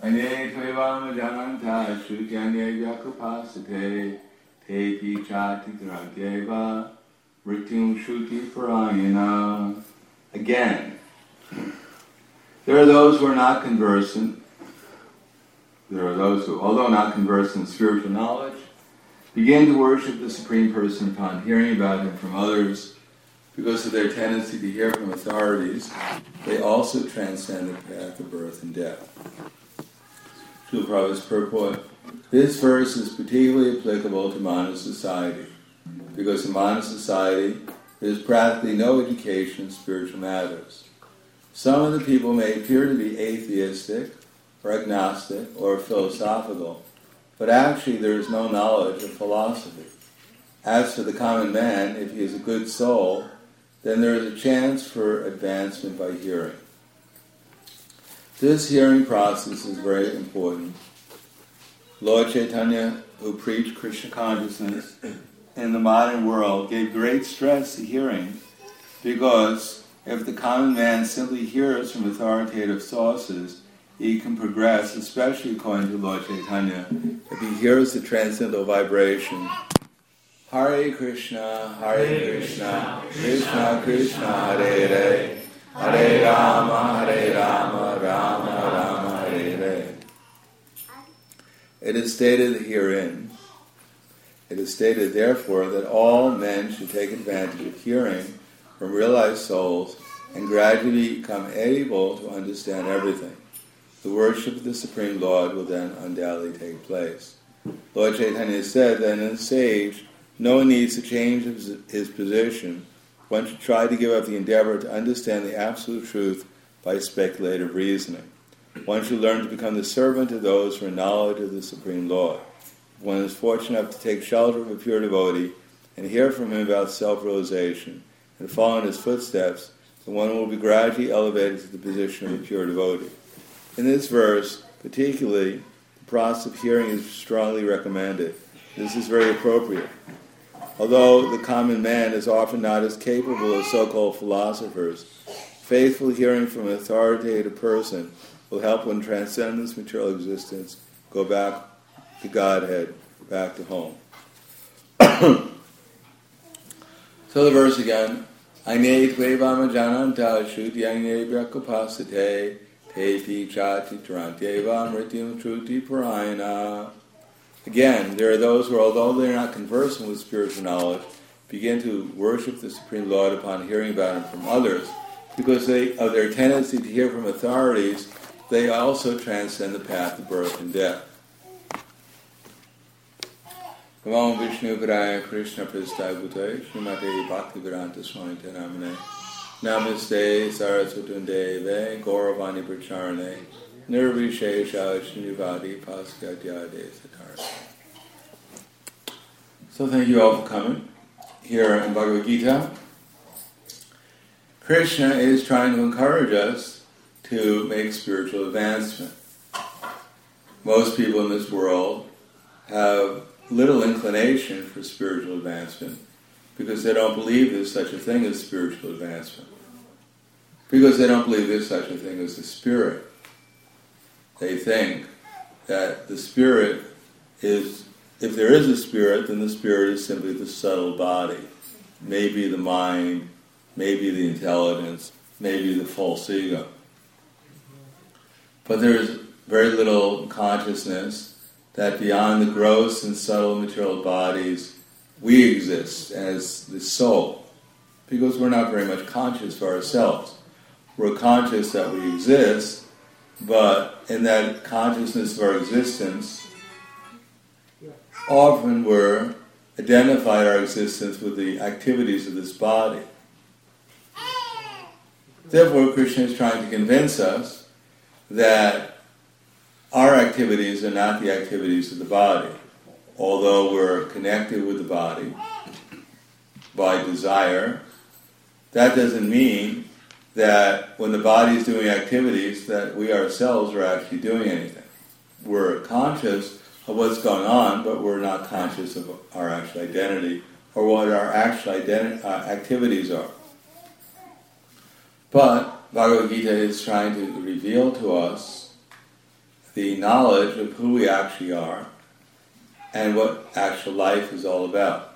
Ane Tvevama Jananta Shutyanye Vyakupasate Tepi Chati Gragyeva Rityum Shuti Parayana. Again, there are those who are not conversant. There are those who, although not conversant in spiritual knowledge, begin to worship the Supreme Person upon hearing about him from others. Because of their tendency to hear from authorities, they also transcend the path of birth and death. Srila Prabhupada's purport: this verse is particularly applicable to Manu society, because in Manu society there is practically no education in spiritual matters. Some of the people may appear to be atheistic, or agnostic, or philosophical, but actually there is no knowledge of philosophy. As for the common man, if he is a good soul, then there is a chance for advancement by hearing. This hearing process is very important. Lord Chaitanya, who preached Krishna consciousness in the modern world, gave great stress to hearing, because if the common man simply hears from authoritative sources, he can progress, especially according to Lord Chaitanya, if he hears the transcendental vibration. Hare Krishna, Krishna Krishna, Hare Hare, Hare Rama, Rama Rama, Hare Hare. It is stated herein, it is stated therefore that all men should take advantage of hearing from realized souls and gradually become able to understand everything. The worship of the Supreme Lord will then undoubtedly take place. Lord Chaitanya said that in a sage, no one needs to change his position. One should try to give up the endeavor to understand the absolute truth by speculative reasoning. One should learn to become the servant of those who are in knowledge of the Supreme Lord. If one is fortunate enough to take shelter of a pure devotee and hear from him about self-realization and follow in his footsteps, then one will be gradually elevated to the position of a pure devotee. In this verse, particularly, the process of hearing is strongly recommended. This is very appropriate. Although the common man is often not as capable as so-called philosophers, faithful hearing from an authoritative person will help one transcend this material existence, go back to Godhead, back to home. So the verse again: Aine tvevama jananta shutyanye vyakupasate tepi chati tarantyeva mrityum truti parayana. Again, there are those who, although they are not conversant with spiritual knowledge, begin to worship the Supreme Lord upon hearing about him from others. Because of their tendency to hear from authorities, they also transcend the path of birth and death. Namo Vishnu Padaya Krishna Prasthaya Bhutaya Srimate Bhaktivedanta Swami Namane Namaste Saraswatunde Gauravani Pracharane Nirvishesha Srinivadi Paskadyade Satar. So thank you all for coming. Here in Bhagavad Gita, Krishna is trying to encourage us to make spiritual advancement. Most people in this world have little inclination for spiritual advancement because they don't believe there's such a thing as spiritual advancement. Because they don't believe there's such a thing as the spirit. They think that the spirit is, if there is a spirit, then the spirit is simply the subtle body. Maybe the mind, maybe the intelligence, maybe the false ego. But there is very little consciousness that beyond the gross and subtle material bodies, we exist as the soul. Because we're not very much conscious for ourselves. We're conscious that we exist, but in that consciousness of our existence, often we're identified our existence with the activities of this body. Therefore, Krishna is trying to convince us that our activities are not the activities of the body. Although we're connected with the body by desire, that doesn't mean that when the body is doing activities that we ourselves are actually doing anything. We're conscious of what's going on, but we're not conscious of our actual identity or what our actual activities are. But Bhagavad Gita is trying to reveal to us the knowledge of who we actually are and what actual life is all about.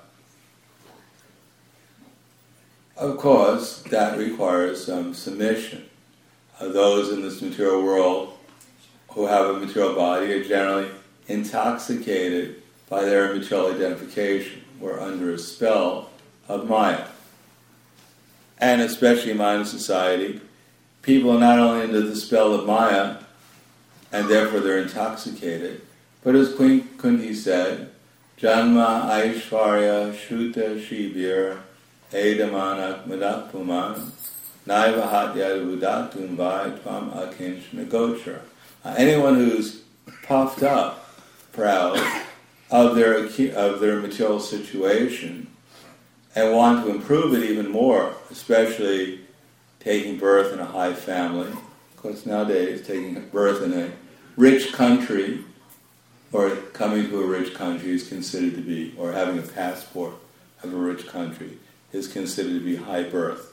Of course, that requires some submission. Those in this material world who have a material body are generally intoxicated by their material identification. We're under a spell of Maya. And especially in modern society, people are not only under the spell of Maya, and therefore they're intoxicated, but as Queen Kunti said, Janma Aishvarya Shuta Shibir Edamanak Madakpuman Naiva Hatya Budatun Vai Tvam Akinch Nagochara. Anyone who's puffed up, proud of their material situation and want to improve it even more, especially taking birth in a high family. Of course, nowadays, taking birth in a rich country or coming to a rich country is considered to be, or having a passport of a rich country, is considered to be high birth.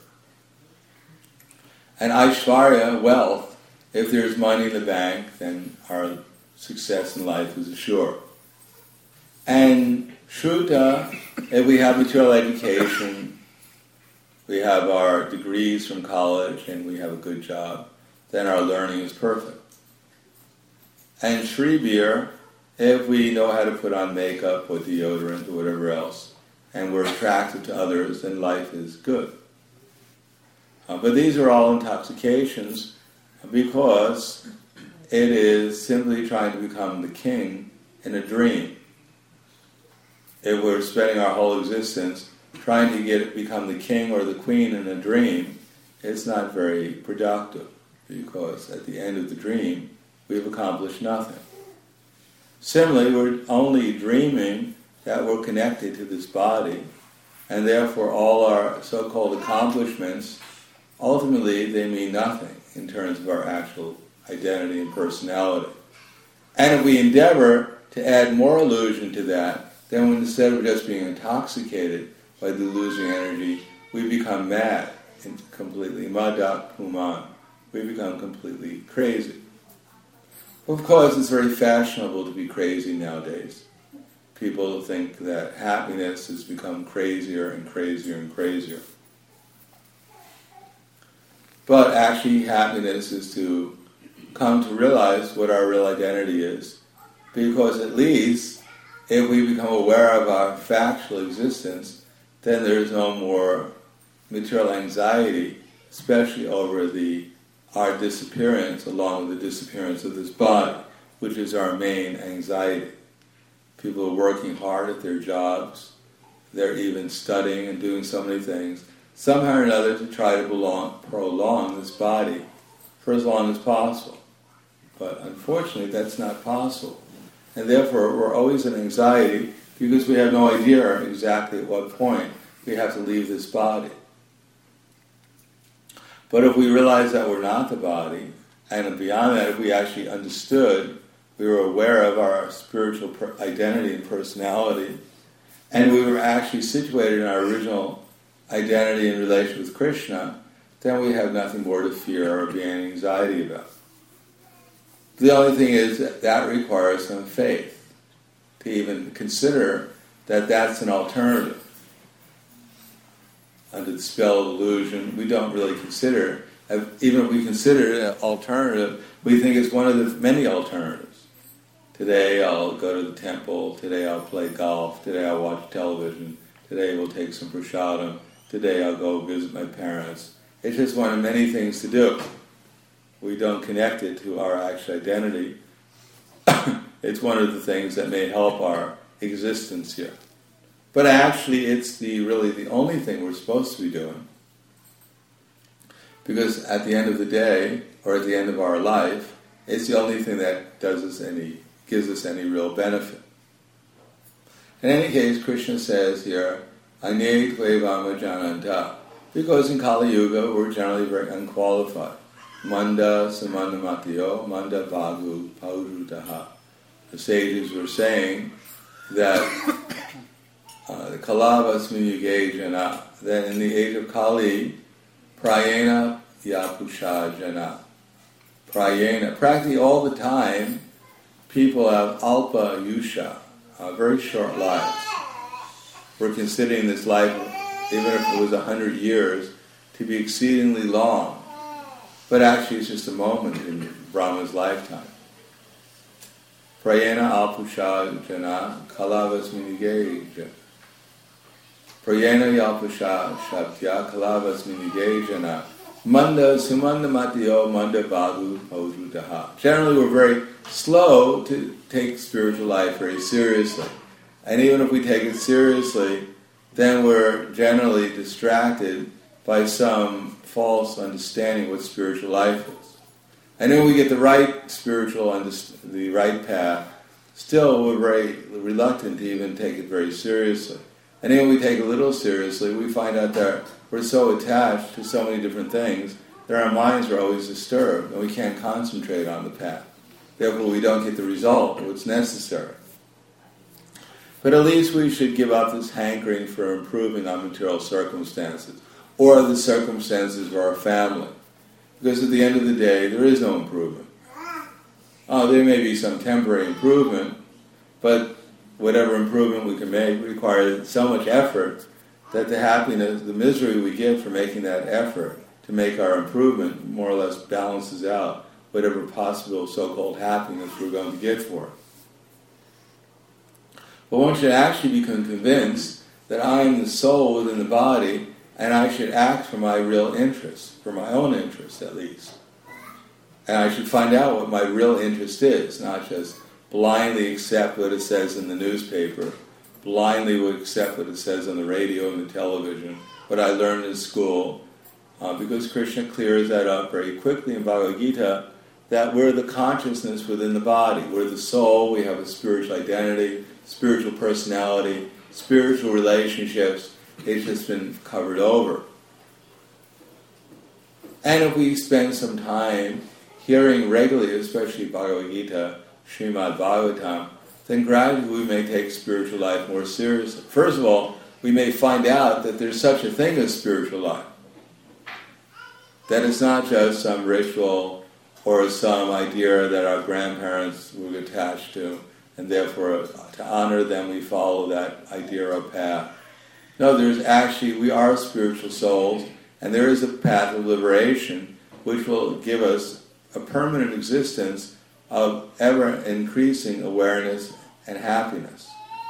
And Aishvarya, wealth, if there's money in the bank, then our success in life is assured. And Shruta, if we have material education, we have our degrees from college, and we have a good job, then our learning is perfect. And Shribir, if we know how to put on makeup or deodorant or whatever else, and we're attractive to others, then life is good. But these are all intoxications because it is simply trying to become the king in a dream. If we're spending our whole existence trying to become the king or the queen in a dream, it's not very productive, because at the end of the dream, we've accomplished nothing. Similarly, we're only dreaming that we're connected to this body, and therefore all our so-called accomplishments, ultimately they mean nothing in terms of our actual identity and personality. And if we endeavor to add more illusion to that, then instead of just being intoxicated by the losing energy, we become mad and completely madak puman. We become completely crazy. Of course, it's very fashionable to be crazy nowadays. People think that happiness has become crazier and crazier and crazier. But actually, happiness is to come to realize what our real identity is. Because at least, if we become aware of our factual existence, then there is no more material anxiety, especially over our disappearance, along with the disappearance of this body, which is our main anxiety. People are working hard at their jobs. They're even studying and doing so many things, somehow or another, to try to prolong this body for as long as possible. But unfortunately, that's not possible. And therefore, we're always in anxiety because we have no idea exactly at what point we have to leave this body. But if we realize that we're not the body, and beyond that, if we actually understood, we were aware of our spiritual identity and personality, and we were actually situated in our original identity in relation with Krishna, then we have nothing more to fear or be any anxiety about. The only thing is that requires some faith to even consider that that's an alternative. Under the spell of illusion, we don't really consider, even if we consider it an alternative, we think it's one of the many alternatives. Today I'll go to the temple, today I'll play golf, today I'll watch television, today we'll take some prasadam, today I'll go visit my parents. It's just one of many things to do. We don't connect it to our actual identity. It's one of the things that may help our existence here. But actually, it's really the only thing we're supposed to be doing. Because at the end of the day, or at the end of our life, it's the only thing that gives us any real benefit. In any case, Krishna says here, Ane Tvevama Jananta, because in Kali Yuga we're generally very unqualified. Manda Samana Matiyo, Manda Bhagu Paurudaha. The sages were saying that the Kalavasmi Yuge Jana, that in the age of Kali, Prayena Yapusha Jana. Prayena, practically all the time, people have alpa yusha, very short lives. We're considering this life, even if it was 100 years, to be exceedingly long. But actually it's just a moment in Brahma's lifetime. Prayena alpusha jana kalavasminige. Prayena yalpusha shabdya kalavasminige jana. Manda sumanda matiyo manda badu hoju daha. Generally we're very slow to take spiritual life very seriously. And even if we take it seriously, then we're generally distracted by some false understanding what spiritual life is. And then we get the right the right path, still we're very reluctant to even take it very seriously. And then when we take it a little seriously, we find out that we're so attached to so many different things that our minds are always disturbed and we can't concentrate on the path. Therefore we don't get the result of what's necessary. But at least we should give up this hankering for improving our material circumstances or the circumstances of our family. Because at the end of the day, there is no improvement. There may be some temporary improvement, but whatever improvement we can make requires so much effort that the happiness, the misery we get for making that effort to make our improvement more or less balances out whatever possible so-called happiness we're going to get for it. But one should actually become convinced that I am the soul within the body and I should act for my real interest, for my own interest at least. And I should find out what my real interest is, not just blindly accept what it says in the newspaper, blindly accept what it says on the radio and the television, what I learned in school, because Krishna clears that up very quickly in Bhagavad Gita, that we're the consciousness within the body. We're the soul, we have a spiritual identity, spiritual personality, spiritual relationships. It's just been covered over. And if we spend some time hearing regularly, especially Bhagavad Gita, Srimad Bhagavatam, then gradually we may take spiritual life more seriously. First of all, we may find out that there's such a thing as spiritual life. That it's not just some ritual or some idea that our grandparents were attached to, and therefore to honor them we follow that idea or path. No, we are spiritual souls, and there is a path of liberation which will give us a permanent existence of ever-increasing awareness and happiness.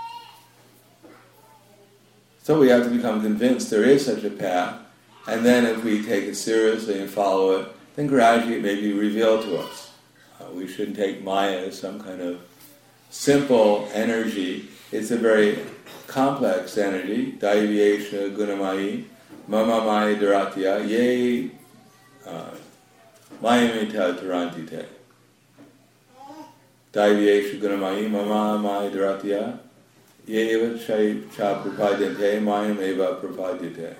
So we have to become convinced there is such a path, and then if we take it seriously and follow it, then gradually it may be revealed to us. We shouldn't take Maya as some kind of simple energy. It's a very complex energy. Daiviyesha gunamayi, mama maya dharatya, ye mayamita durantite. Daiviyesha gunamayi, mama maya dharatya, ye eva cha prapadyante, mayam eva prapadyate.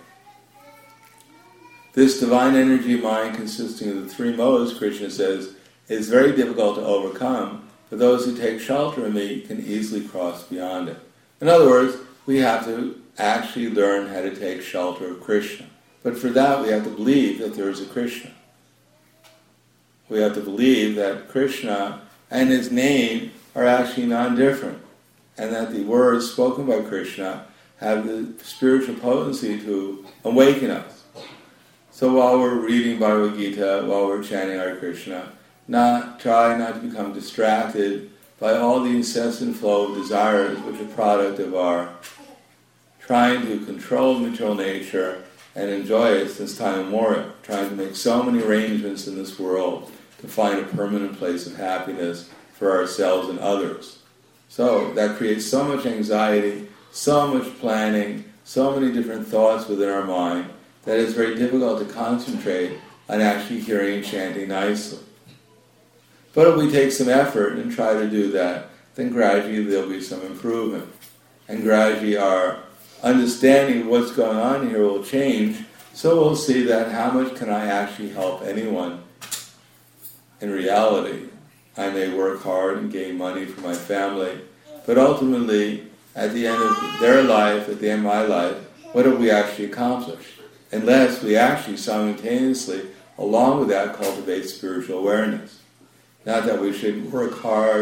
This divine energy of mind consisting of the three modes, Krishna says, is very difficult to overcome, but those who take shelter in me can easily cross beyond it. In other words, we have to actually learn how to take shelter of Krishna. But for that we have to believe that there is a Krishna. We have to believe that Krishna and his name are actually non-different, and that the words spoken by Krishna have the spiritual potency to awaken us. So while we're reading Bhagavad Gita, while we're chanting Hare Krishna, try not to become distracted by all the incessant flow of desires which are a product of our trying to control material nature and enjoy it since time immemorial, trying to make so many arrangements in this world to find a permanent place of happiness for ourselves and others. So that creates so much anxiety, so much planning, so many different thoughts within our mind that it's very difficult to concentrate on actually hearing and chanting nicely. But if we take some effort and try to do that, then gradually there'll be some improvement. And gradually our understanding of what's going on here will change, so we'll see that how much can I actually help anyone in reality. I may work hard and gain money for my family, but ultimately, at the end of their life, at the end of my life, what have we actually accomplished? Unless we actually simultaneously, along with that, cultivate spiritual awareness. Not that we should work hard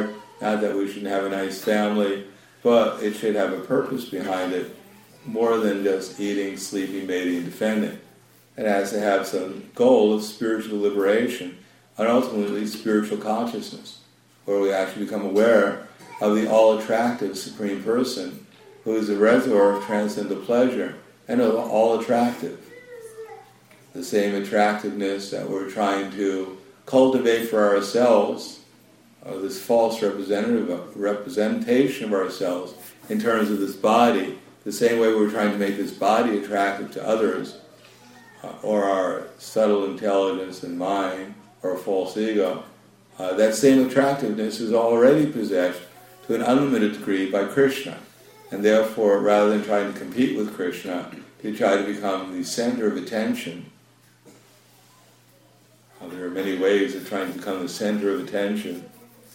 Not that we shouldn't have a nice family, but it should have a purpose behind it, more than just eating, sleeping, mating, and defending. It has to have some goal of spiritual liberation and ultimately spiritual consciousness, where we actually become aware of the all-attractive Supreme Person, who is the reservoir of transcendental pleasure and of all-attractive. The same attractiveness that we're trying to cultivate for ourselves, this false representation of ourselves in terms of this body, the same way we're trying to make this body attractive to others, or our subtle intelligence and mind, or false ego, that same attractiveness is already possessed to an unlimited degree by Krishna. And therefore, rather than trying to compete with Krishna, to try to become the center of attention. There are many ways of trying to become the center of attention.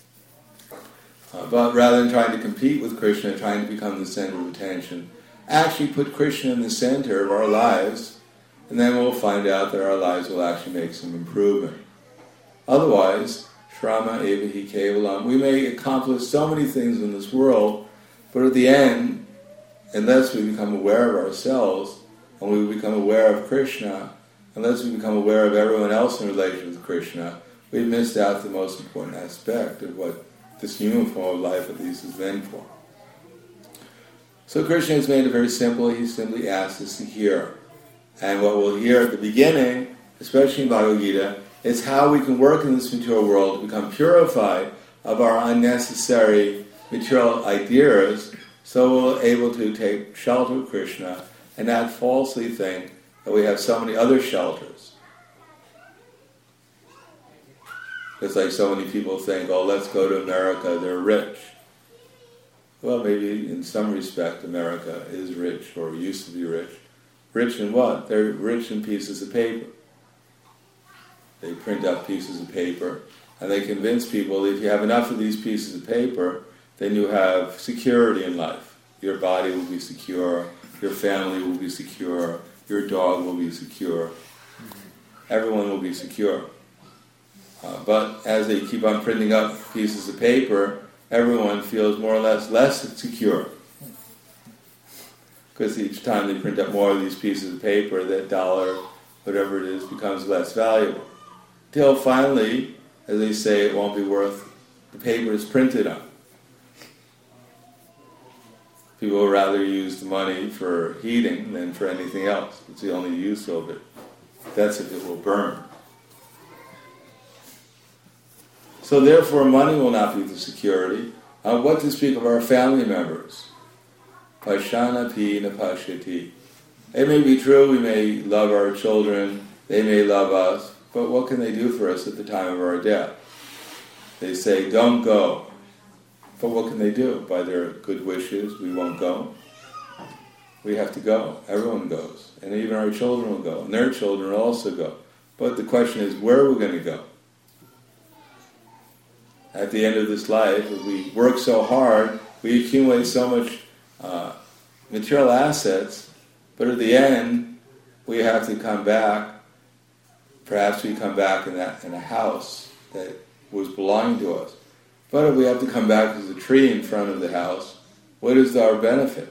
But rather than trying to compete with Krishna, trying to become the center of attention, actually put Krishna in the center of our lives, and then we'll find out that our lives will actually make some improvement. Otherwise, Shrama eva hi kevalam, we may accomplish so many things in this world, but at the end, unless we become aware of ourselves, and we become aware of Krishna, unless we become aware of everyone else in relation with Krishna, we've missed out the most important aspect of what this human form of life at least is meant for. So Krishna has made it very simple. He simply asks us to hear. And what we'll hear at the beginning, especially in Bhagavad Gita, is how we can work in this material world to become purified of our unnecessary material ideas, so we're able to take shelter of Krishna and not falsely think that we have so many other shelters. It's like so many people think, oh, let's go to America, they're rich. Well, maybe in some respect America is rich, or used to be rich. Rich in what? They're rich in pieces of paper. They print out pieces of paper, and they convince people that if you have enough of these pieces of paper, then you have security in life. Your body will be secure, your family will be secure, your dog will be secure, everyone will be secure. But as they keep on printing up pieces of paper, everyone feels more or less secure. Because each time they print up more of these pieces of paper, that dollar, whatever it is, becomes less valuable. Till finally, as they say, it won't be worth the paper it's printed on. People will rather use the money for heating than for anything else. It's the only use of it. That's if it will burn. So therefore, money will not be the security. What to speak of our family members? Pashana pi na pashyati. It may be true, we may love our children, they may love us, but what can they do for us at the time of our death? They say, don't go. But what can they do? By their good wishes, we won't go. We have to go. Everyone goes. And even our children will go. And their children will also go. But the question is, where are we going to go? At the end of this life, if we work so hard, we accumulate so much material assets, but at the end, we have to come back. Perhaps we come back in a house that was belonging to us. But if we have to come back as a tree in front of the house, what is our benefit?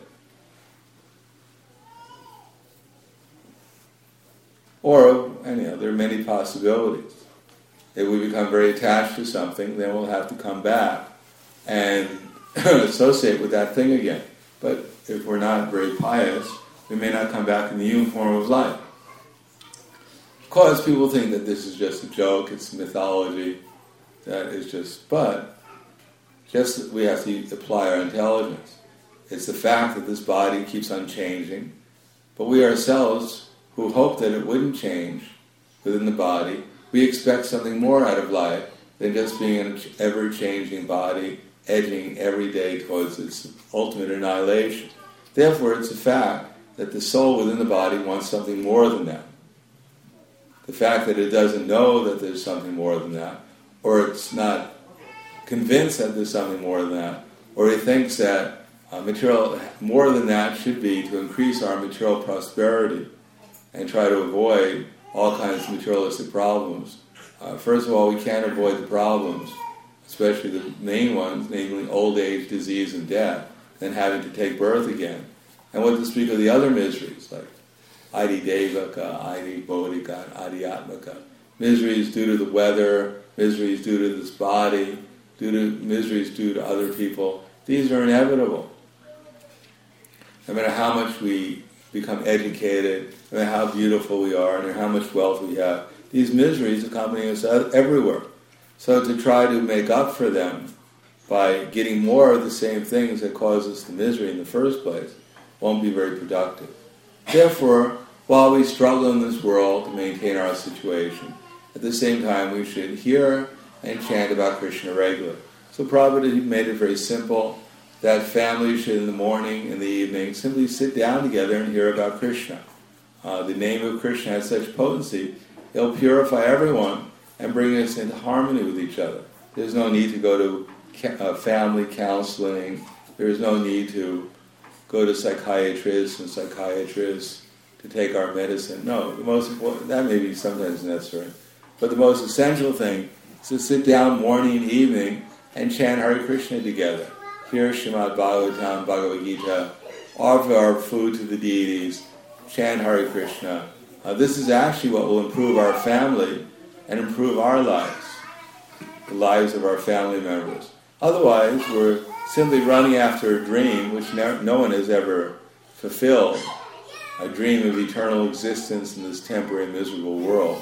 Or, anyhow, there are many possibilities. If we become very attached to something, then we'll have to come back and associate with that thing again. But if we're not very pious, we may not come back in the human form of life. Of course, people think that this is just a joke, it's mythology, that is just, but just we have to apply our intelligence. It's the fact that this body keeps on changing, but we ourselves, who hope that it wouldn't change within the body, we expect something more out of life than just being an ever-changing body, edging every day towards its ultimate annihilation. Therefore, it's a fact that the soul within the body wants something more than that. The fact that it doesn't know that there's something more than that, or it's not convinced that there's something more than that, or it thinks that material more than that should be to increase our material prosperity and try to avoid all kinds of materialistic problems. First of all, we can't avoid the problems especially the main ones, namely old age, disease, and death, than having to take birth again. And what to speak of the other miseries, like Adi Devaka, Adi Bodhika, Adi Atmaka. Miseries due to the weather, miseries due to this body, miseries due to other people. These are inevitable. No matter how much we become educated, no matter how beautiful we are, no matter how much wealth we have, these miseries accompany us everywhere. So to try to make up for them by getting more of the same things that cause us the misery in the first place won't be very productive. Therefore, while we struggle in this world to maintain our situation, at the same time we should hear and chant about Krishna regularly. So Prabhupada made it very simple that families should in the morning and the evening simply sit down together and hear about Krishna. The name of Krishna has such potency, it'll purify everyone and bring us into harmony with each other. There's no need to go to family counseling. There's no need to go to psychiatrists to take our medicine. No, the most important, that may be sometimes necessary, but the most essential thing is to sit down morning and evening and chant Hare Krishna together. Hear Srimad Bhagavatam, Bhagavad Gita, offer our food to the deities, chant Hare Krishna. This is actually what will improve our family and improve our lives, the lives of our family members. Otherwise, we're simply running after a dream which no one has ever fulfilled, a dream of eternal existence in this temporary, miserable world.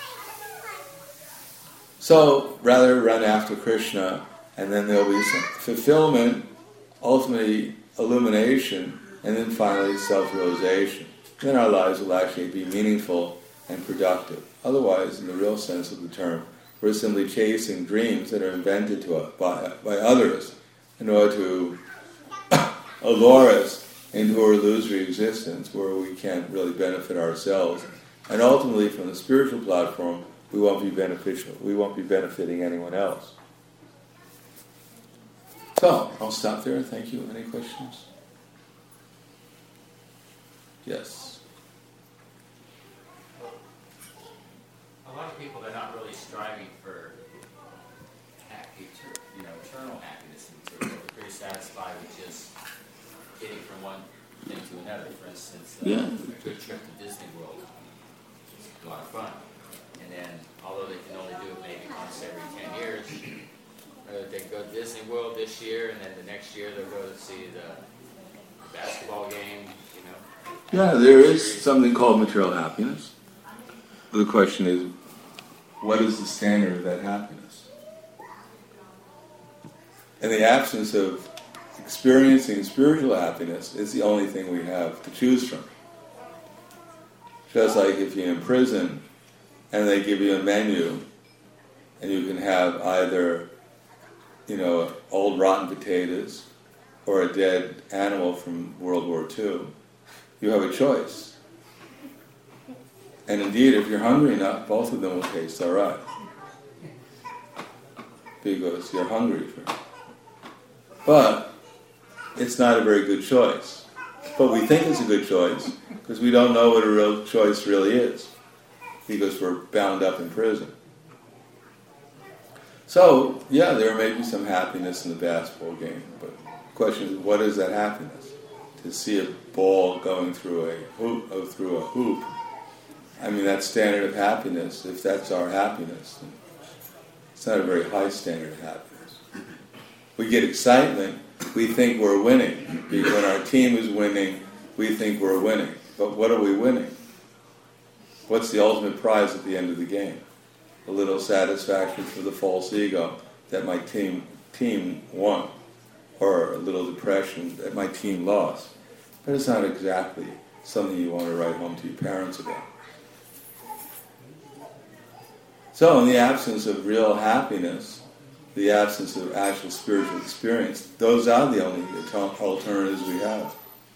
So, rather run after Krishna, and then there'll be some fulfillment, ultimately illumination, and then finally self-realization. Then our lives will actually be meaningful and productive. Otherwise, in the real sense of the term, we're simply chasing dreams that are invented to us by others in order to allure us into an illusory existence where we can't really benefit ourselves. And ultimately, from the spiritual platform, we won't be beneficial. We won't be benefiting anyone else. So, I'll stop there. Thank you. Any questions? Yes. A lot of people, they're not really striving for eternal happiness. They're pretty satisfied with just getting from one thing to another. For instance, a good trip to Disney World. It's a lot of fun. And then, although they can only do it maybe once every 10 years, they go to Disney World this year, and then the next year they'll go to see the basketball game, Yeah, there is something called material happiness. The question is, what is the standard of that happiness? In the absence of experiencing spiritual happiness, it's the only thing we have to choose from. Just like if you're in prison and they give you a menu and you can have either, old rotten potatoes or a dead animal from World War II, you have a choice. And indeed, if you're hungry enough, both of them will taste all right. Because you're hungry for it. But it's not a very good choice. But we think it's a good choice because we don't know what a real choice really is. Because we're bound up in prison. So, yeah, there may be some happiness in the basketball game. But the question is, what is that happiness? To see a ball going through a hoop. I mean, that standard of happiness, if that's our happiness, it's not a very high standard of happiness. We get excitement, we think we're winning. Because when our team is winning, we think we're winning. But what are we winning? What's the ultimate prize at the end of the game? A little satisfaction for the false ego that my team won, or a little depression that my team lost. But it's not exactly something you want to write home to your parents about. So in the absence of real happiness, the absence of actual spiritual experience, those are the only alternatives we have.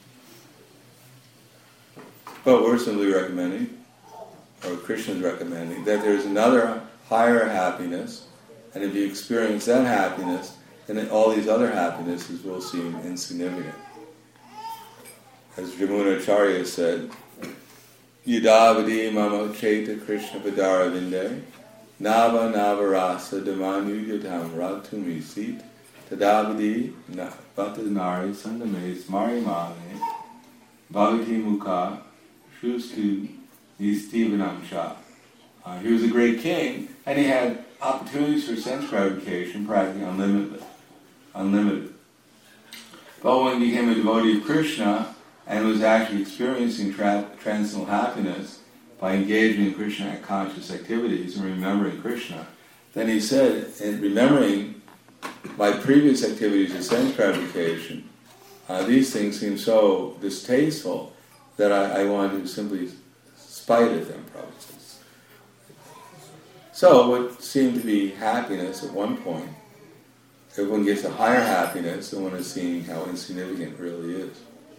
But we're simply recommending, or Krishna's recommending, that there's another higher happiness, and if you experience that happiness, then all these other happinesses will seem insignificant. As Jamunacharya said, Yadavadi mama cheta Krishna padara vinde, Nava Navarasa Damanu Yadam Ratumi Sit Tadavadi Vatanari Sandame Smari Mane Bhagati Mukha Shustu Nistivanam Shah. He was a great king, and he had opportunities for sense gratification practically unlimited. But when he became a devotee of Krishna and was actually experiencing transcendental happiness by engaging in Krishna conscious activities and remembering Krishna, then he said, in remembering my previous activities of sense gratification, these things seem so distasteful that I wanted to simply spite at them, probably. So what seemed to be happiness at one point, everyone gets a higher happiness than one is seeing how insignificant it really is.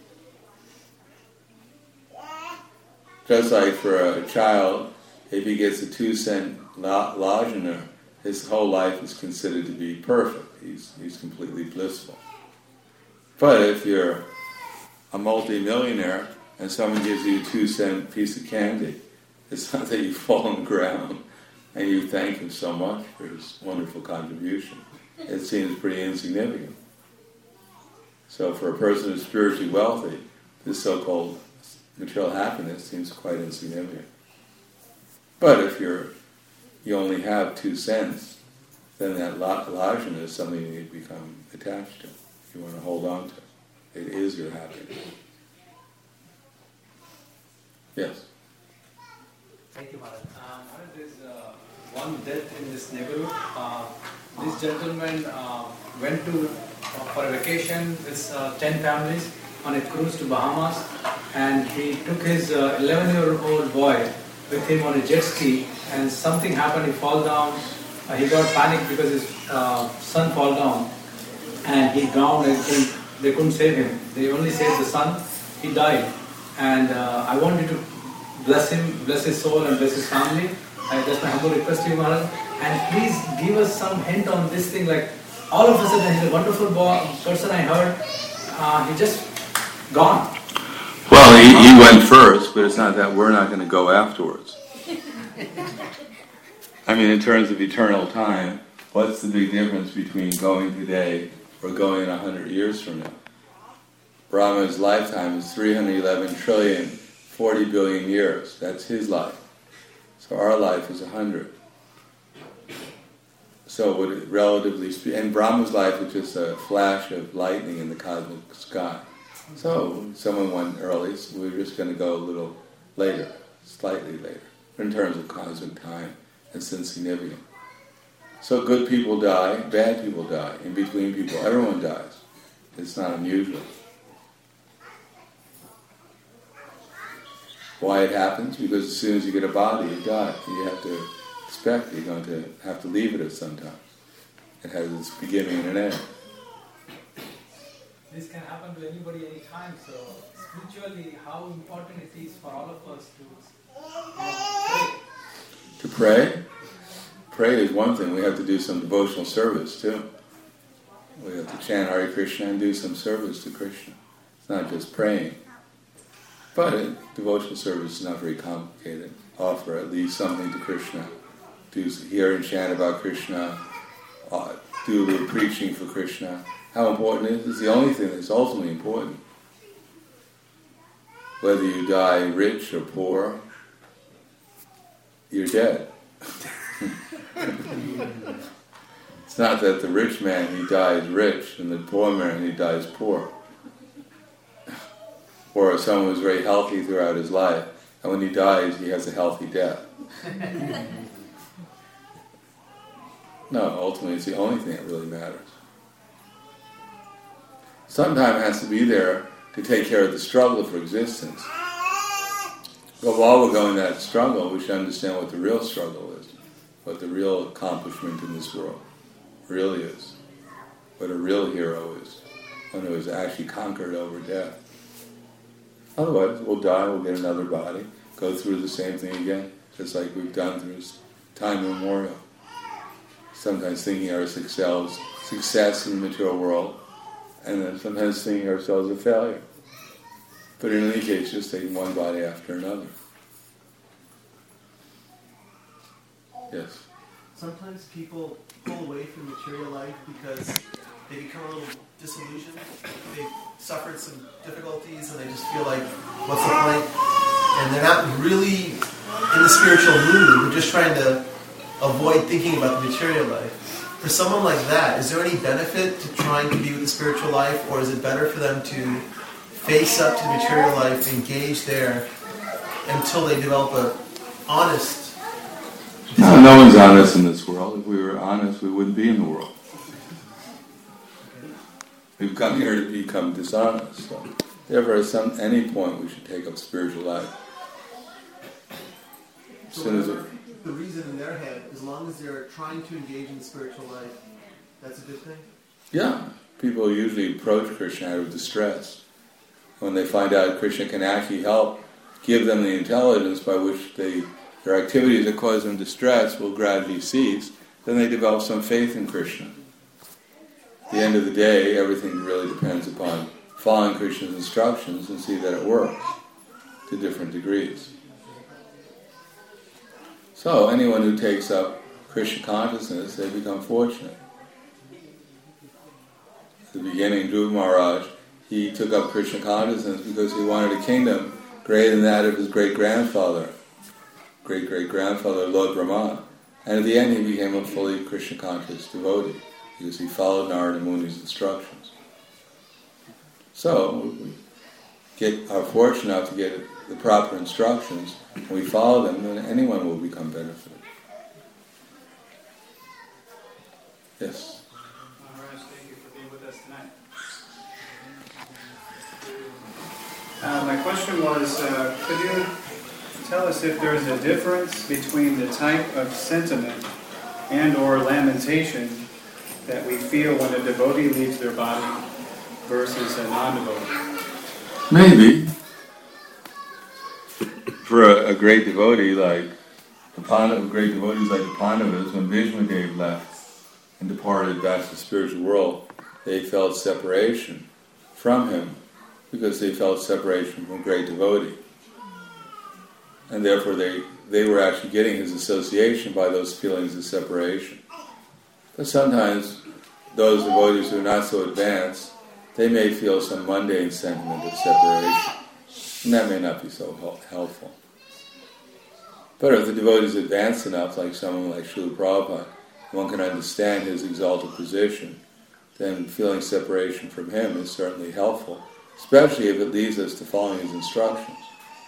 Just like for a child, if he gets a 2-cent lozenge, his whole life is considered to be perfect. He's completely blissful. But if you're a multi-millionaire and someone gives you a 2-cent piece of candy, it's not that you fall on the ground and you thank him so much for his wonderful contribution. It seems pretty insignificant. So for a person who's spiritually wealthy, this so-called material happiness seems quite insignificant. But if you only have 2 cents, then that lozenge is something you need to become attached to. You want to hold on to. It is your happiness. Yes? Thank you, Maharaj. There's one death in this neighborhood. This gentleman went for a vacation with 10 families on a cruise to Bahamas, and he took his 11-year-old boy with him on a jet ski, and something happened. He fell down. He got panicked because his son fell down, and he drowned. I think they couldn't save him. They only saved the son. He died, and I want you to bless him, bless his soul, and bless his family. That's my humble request to you, Maharaj. And please give us some hint on this thing. Like, all of a sudden, he's a wonderful person. I heard he just gone. Well, he went first, but it's not that we're not going to go afterwards. I mean, in terms of eternal time, what's the big difference between going today or going in 100 years from now? Brahma's lifetime is 311 trillion, 40 billion years. That's his life. So our life is 100. So would it relatively speak, and Brahma's life is just a flash of lightning in the cosmic sky. So someone went early, so we're just going to go a little later, slightly later. In terms of cosmic time, it's insignificant. So good people die, bad people die, in between people, everyone dies. It's not unusual. Why it happens? Because as soon as you get a body, you die. You have to expect you're going to have to leave it at some time. It has its beginning and an end. This can happen to anybody, anytime. So spiritually, how important it is for all of us to pray. To pray? Pray is one thing. We have to do some devotional service too. We have to chant Hare Krishna and do some service to Krishna. It's not just praying. But devotional service is not very complicated. Offer at least something to Krishna. Hear and chant about Krishna. Do a little preaching for Krishna. How important it is? It's the only thing that's ultimately important. Whether you die rich or poor, you're dead. It's not that the rich man, he dies rich, and the poor man, he dies poor. Or someone who's very healthy throughout his life, and when he dies, he has a healthy death. No, ultimately it's the only thing that really matters. Sometime has to be there to take care of the struggle for existence. But while we're going that struggle, we should understand what the real struggle is, what the real accomplishment in this world really is, what a real hero is, one who has actually conquered over death. Otherwise, we'll die, we'll get another body, go through the same thing again, just like we've done through time immemorial. Sometimes thinking our success in the material world, and then sometimes thinking ourselves a failure. But in any case, just taking one body after another. Yes? sometimes people pull away from material life because they become a little disillusioned. They've suffered some difficulties and they just feel like, what's the point? And they're not really in the spiritual mood. They're just trying to avoid thinking about the material life. For someone like that, is there any benefit to trying to be with the spiritual life, or is it better for them to face up to the material life, engage there, until they develop a honest... No one's honest in this world. If we were honest, we wouldn't be in the world. We've come here to become dishonest. So, therefore, at any point, we should take up spiritual life. So the reason in their head, as long as they're trying to engage in the spiritual life, that's a good thing? Yeah. People usually approach Krishna out of distress. When they find out Krishna can actually help, give them the intelligence by which their activities that cause them distress will gradually cease, then they develop some faith in Krishna. At the end of the day, everything really depends upon following Krishna's instructions and see that it works to different degrees. So, anyone who takes up Krishna consciousness, they become fortunate. At the beginning, Dhruva Maharaj, he took up Krishna consciousness because he wanted a kingdom greater than that of his great-grandfather, Lord Brahma. And at the end, he became a fully Krishna-conscious devotee because he followed Narada Muni's instructions. So, we are fortunate enough to get the proper instructions, and we follow them, then anyone will become benefited. Yes? Maharaj, thank you for being with us tonight. My question was, could you tell us if there is a difference between the type of sentiment and or lamentation that we feel when a devotee leaves their body versus a non-devotee? Maybe. For a great devotee like great devotees like the Pandavas, when Bhishmadev left and departed back to the spiritual world, they felt separation from him because they felt separation from a great devotee. And therefore they were actually getting his association by those feelings of separation. But sometimes those devotees who are not so advanced, they may feel some mundane sentiment of separation. And that may not be so helpful. But if the devotee is advanced enough, like someone like Srila Prabhupada, one can understand his exalted position, then feeling separation from him is certainly helpful, especially if it leads us to following his instructions.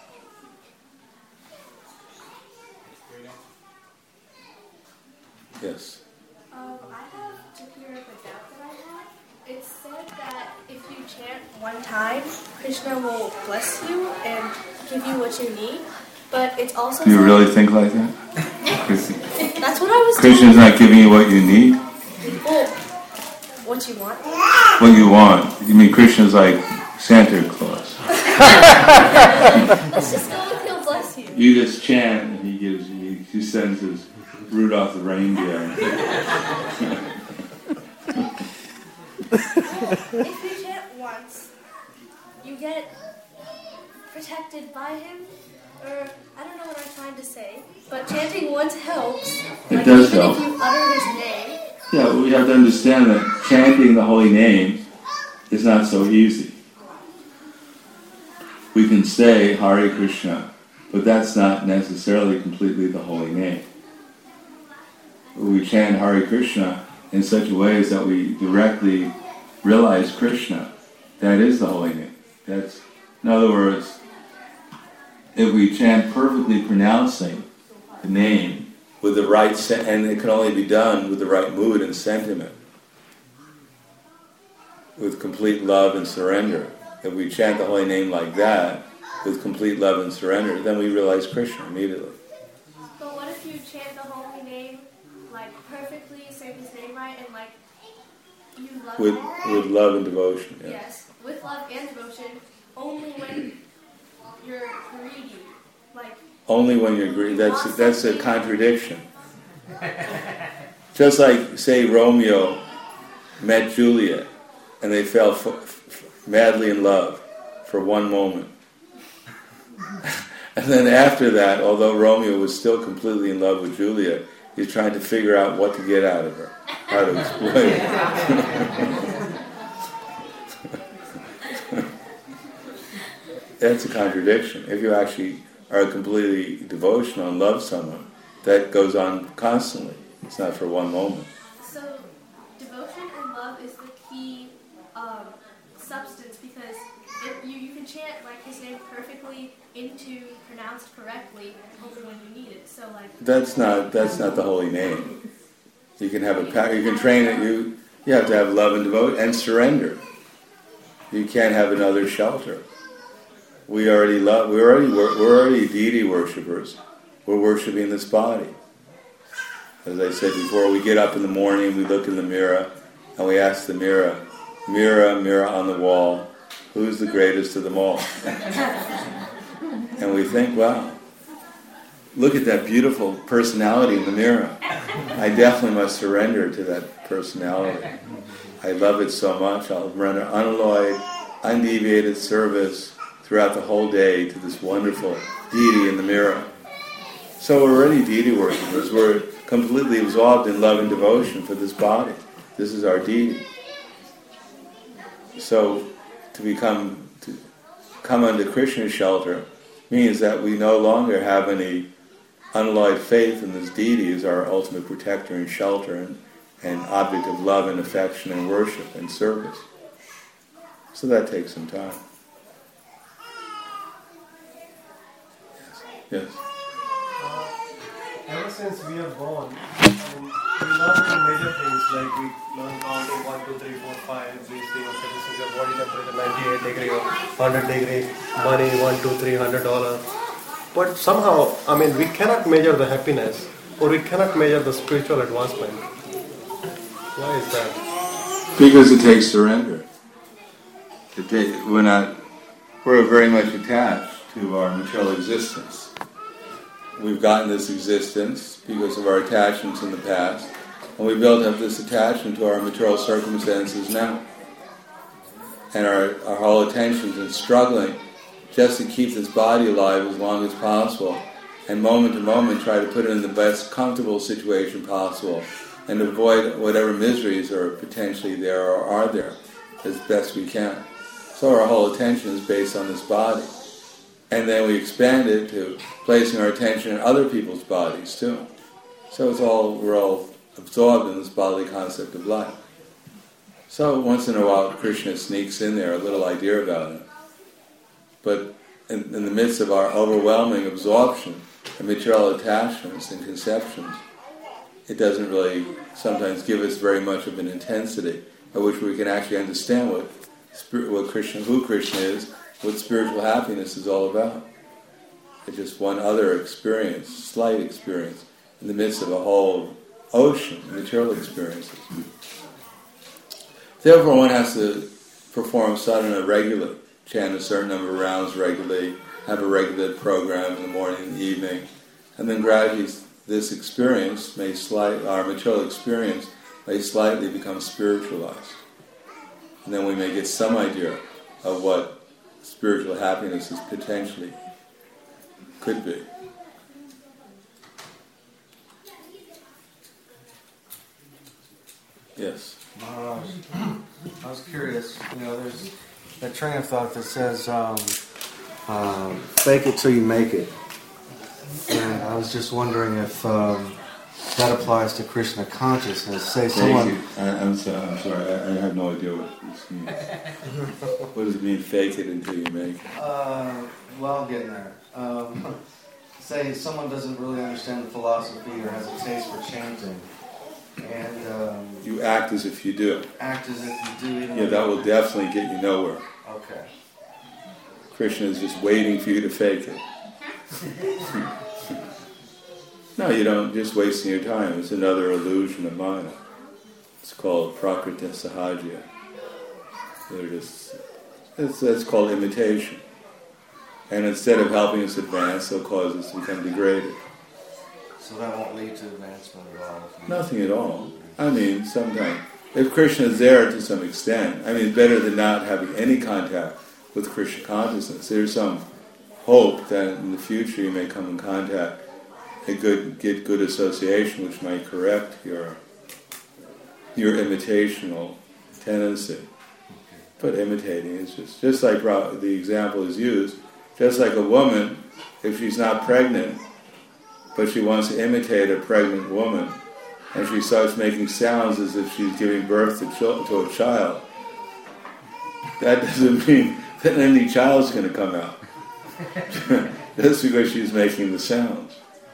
Yes? I have to clear up a doubt that I had. It said that if you chant one time, Krishna will bless you and give you what you need. But it's also... Do you really think like that? That's what I was Krishna's doing. not giving you what you need? Oh, what you want? What you want. You mean Krishna's like Santa Claus? Let's just go with he'll bless you. You just chant and he gives you, he sends his Rudolph the reindeer. If you chant once, you get protected by him. Or, I don't know what I'm trying to say, but chanting once helps. It does even help. if you utter his name. Yeah, but we have to understand that chanting the holy name is not so easy. We can say Hare Krishna, but that's not necessarily completely the holy name. We chant Hare Krishna in such a way as that we directly realize Krishna. That is the holy name. That's, in other words, if we chant perfectly pronouncing the name with the right, and it can only be done with the right mood and sentiment, with complete love and surrender. If we chant the holy name like that, with complete love and surrender, then we realize Krishna immediately. But what if you chant the holy name, like, perfectly, say his name right, and, like, you love him? With love and devotion, yeah. Yes, with love and devotion, only when you're greedy, like... Only when you're greedy. That's a contradiction. Just like, say, Romeo met Juliet, and they fell madly in love for one moment. And then after that, although Romeo was still completely in love with Juliet, He's trying to figure out what to get out of her, how to exploit it. That's a contradiction. If you actually are completely devotional and love someone, that goes on constantly. It's not for one moment. So, devotion and love is the key substance, because you can chant like his name perfectly into pronounced correctly only when you need it. So that's not the holy name. You can have you can train it. You have to have love and devotion and surrender. You can't have another shelter. We're already deity worshippers. We're worshiping this body. As I said before, we get up in the morning, we look in the mirror, and we ask the mirror, "Mirror, mirror on the wall, who's the greatest of them all?" And we think, wow, look at that beautiful personality in the mirror. I definitely must surrender to that personality. I love it so much, I'll render unalloyed, undeviated service throughout the whole day to this wonderful deity in the mirror. So we're already deity worshippers. We're completely absorbed in love and devotion for this body. This is our deity. So to come under Krishna's shelter means that we no longer have any unalloyed faith in this deity as our ultimate protector and shelter and object of love and affection and worship and service. So that takes some time. Yes. Ever since we are born, we learn the major things, like we learn counting 1, 2, 3, 4, 5, we say, okay, this is your body temperature, 98 degree or 100 degree, money, 1, 2, 3, $100. But somehow, we cannot measure the happiness, or we cannot measure the spiritual advancement. Why is that? Because it takes surrender. We're very much attached to our material existence. We've gotten this existence because of our attachments in the past, and we built up this attachment to our material circumstances now. And our whole attention is struggling just to keep this body alive as long as possible, and moment to moment try to put it in the best comfortable situation possible, and avoid whatever miseries are potentially there or are there as best we can. So our whole attention is based on this body. And then we expand it to placing our attention in other people's bodies too. So we're all absorbed in this bodily concept of life. So once in a while Krishna sneaks in there a little idea about it. But in the midst of our overwhelming absorption and material attachments and conceptions, it doesn't really sometimes give us very much of an intensity at which we can actually understand who Krishna is, what spiritual happiness is all about. It's just one other experience, slight experience, in the midst of a whole ocean of material experiences. Therefore one has to perform sadhana regularly, chant a certain number of rounds regularly, have a regular program in the morning and the evening, and then gradually this experience our material experience may slightly become spiritualized. And then we may get some idea of what spiritual happiness is potentially could be. Yes. I was curious. There's that train of thought that says, "Fake it till you make it," and I was just wondering if that applies to Krishna consciousness. Say someone. I'm sorry. I have no idea what this means. What does it mean? Fake it until you make it. Well, I'm getting there. Say someone doesn't really understand the philosophy or has a taste for chanting, and you act as if you do. Act as if you do. Even that will definitely get you nowhere. Okay. Krishna is just waiting for you to fake it. No, you don't. Just wasting your time. It's another illusion of Maya. It's called Prakriti Sahajya. That's called imitation. And instead of helping us advance, they'll cause us to become degraded. So that won't lead to advancement at all? Nothing at all. Sometimes. If Krishna is there to some extent, it's better than not having any contact with Krishna consciousness. There's some hope that in the future you may come in contact get good association, which might correct your imitational tendency. But imitating is just like the example is used, just like a woman, if she's not pregnant, but she wants to imitate a pregnant woman, and she starts making sounds as if she's giving birth to a child, that doesn't mean that any child's going to come out. That's because she's making the sounds.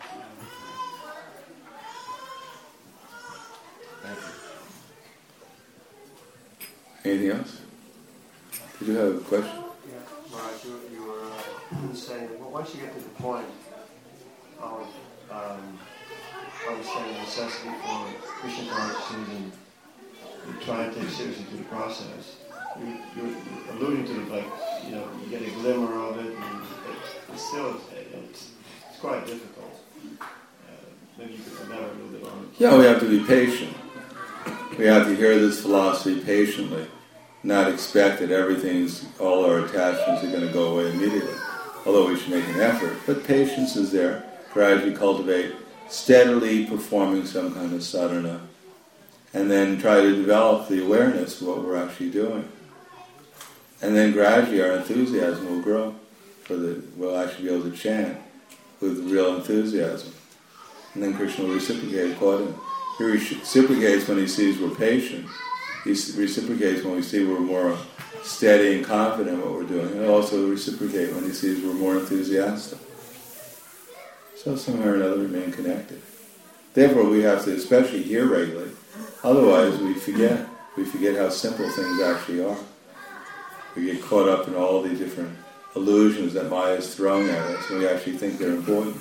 Anything else? Did you have a question? Yeah, Maharaj, you were saying that once you get to the point of understanding the necessity for Krishna consciousness and you try and take seriously to the process, you're alluding to like, you get a glimmer of it, and it's still it's quite difficult. Maybe you could elaborate a little bit on it. Yeah, we have to be patient. We have to hear this philosophy patiently, not expect that all our attachments are going to go away immediately, although we should make an effort. But patience is there, gradually cultivate, steadily performing some kind of sadhana, and then try to develop the awareness of what we're actually doing. And then gradually our enthusiasm will grow, we'll actually be able to chant with real enthusiasm. And then Krishna will reciprocate accordingly. He reciprocates when he sees we're patient. He reciprocates when we see we're more steady and confident in what we're doing. And also reciprocate when he sees we're more enthusiastic. So somehow or another remain connected. Therefore we have to especially hear regularly. Otherwise we forget. We forget how simple things actually are. We get caught up in all the different illusions that Maya is throwing at us, and we actually think they're important.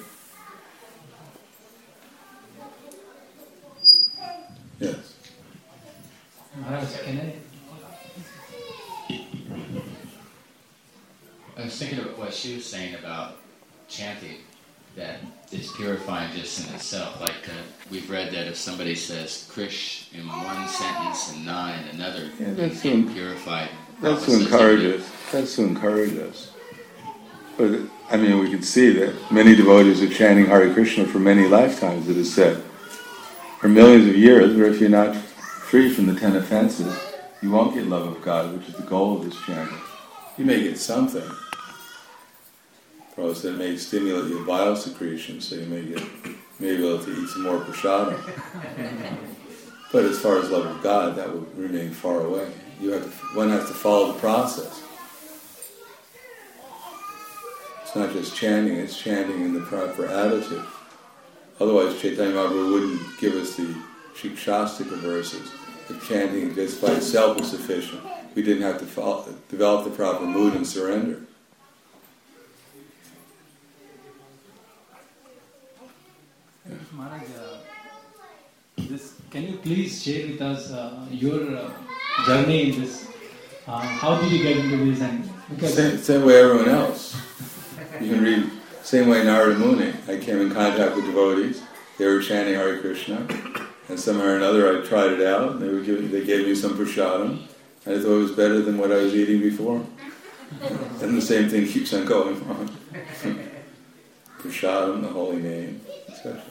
Yes. I was thinking of what she was saying about chanting, that it's purifying just in itself. Like we've read that if somebody says Krish in one sentence and Na in another, that's purified. That's to encourage us. That's to encourage us. But we can see that many devotees are chanting Hare Krishna for many lifetimes, it is said, for millions of years. Or if you're not free from the 10 offenses, you won't get love of God, which is the goal of this chanting. You may get something. Probably it may stimulate your bile secretion, so you may be able to eat some more prasadam. But as far as love of God, that will remain far away. One has to follow the process. It's not just chanting, it's chanting in the proper attitude. Otherwise Chaitanya Mahaprabhu wouldn't give us the Shikshastika verses. If chanting just by itself was sufficient, we didn't have to develop the proper mood and surrender. Maharaj, can you please share with us your journey in this? How did you get into this? And same way everyone else. You can read same way Narada Muni. I came in contact with devotees. They were chanting Hare Krishna, and somehow or another I tried it out. And they gave me some prasadam, and I thought it was better than what I was eating before. And the same thing keeps on going on. Prasadam, the holy name, etc.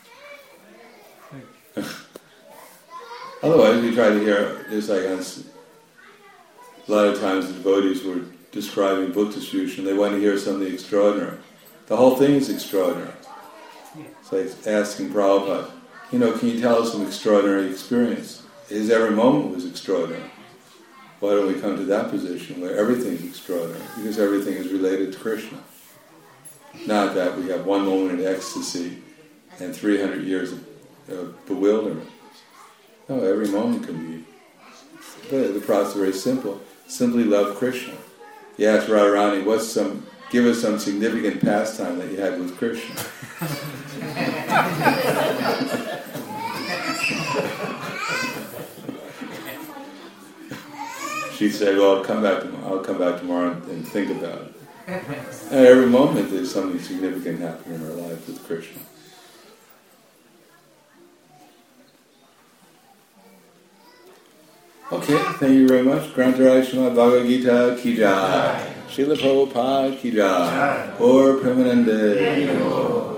Otherwise, we try to hear, just like a lot of times the devotees were describing book distribution, they want to hear something extraordinary. The whole thing is extraordinary. It's like asking Prabhupada, can you tell us some extraordinary experience? His every moment was extraordinary. Why don't we come to that position where everything is extraordinary? Because everything is related to Krishna. Not that we have one moment of ecstasy and 300 years of bewilderment. No, every moment can be. But the process is very simple. Simply love Krishna. You ask Radharani, give us some significant pastime that you had with Krishna. She said, well, I'll come back tomorrow and think about it. And every moment there's something significant happening in our life with Krishna. Okay, thank you very much. Grantaraj Srimad Bhagavad Gita ki jai. Srila Prabhupada ki jai. Or Premanande.